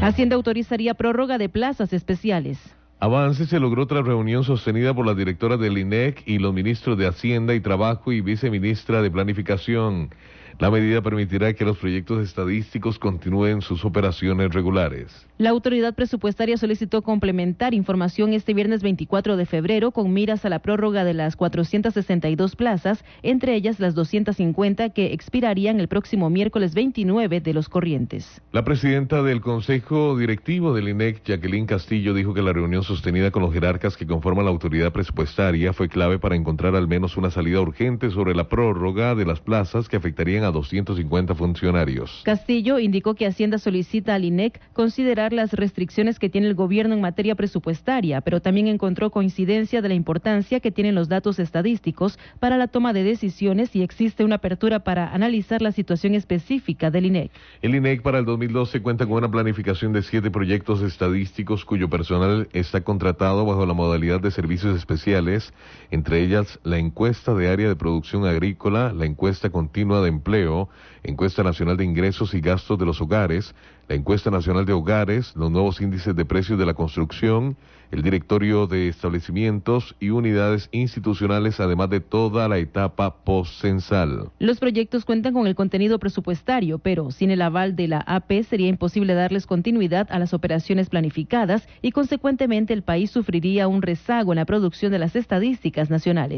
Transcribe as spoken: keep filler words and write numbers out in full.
Hacienda autorizaría prórroga de plazas especiales. Avance se logró tras reunión sostenida por la directora del I N E C y los ministros de Hacienda y Trabajo y viceministra de Planificación. La medida permitirá que los proyectos estadísticos continúen sus operaciones regulares. La autoridad presupuestaria solicitó complementar información este viernes veinticuatro de febrero con miras a la prórroga de las cuatrocientas sesenta y dos plazas, entre ellas las doscientas cincuenta que expirarían el próximo miércoles veintinueve de los corrientes. La presidenta del Consejo Directivo del I N E C, Jacqueline Castillo, dijo que la reunión sostenida con los jerarcas que conforman la autoridad presupuestaria fue clave para encontrar al menos una salida urgente sobre la prórroga de las plazas que afectarían a doscientos cincuenta funcionarios. Castillo indicó que Hacienda solicita al I N E C considerar las restricciones que tiene el gobierno en materia presupuestaria, pero también encontró coincidencia de la importancia que tienen los datos estadísticos para la toma de decisiones y existe una apertura para analizar la situación específica del I N E C. El I N E C para el dos mil doce cuenta con una planificación de siete proyectos estadísticos cuyo personal está contratado bajo la modalidad de servicios especiales, entre ellas la encuesta de área de producción agrícola, la encuesta continua de empleo, encuesta nacional de ingresos y gastos de los hogares, la encuesta nacional de hogares, los nuevos índices de precios de la construcción, el directorio de establecimientos y unidades institucionales, además de toda la etapa postcensal. Los proyectos cuentan con el contenido presupuestario, pero sin el aval de la A P sería imposible darles continuidad a las operaciones planificadas y consecuentemente el país sufriría un rezago en la producción de las estadísticas nacionales.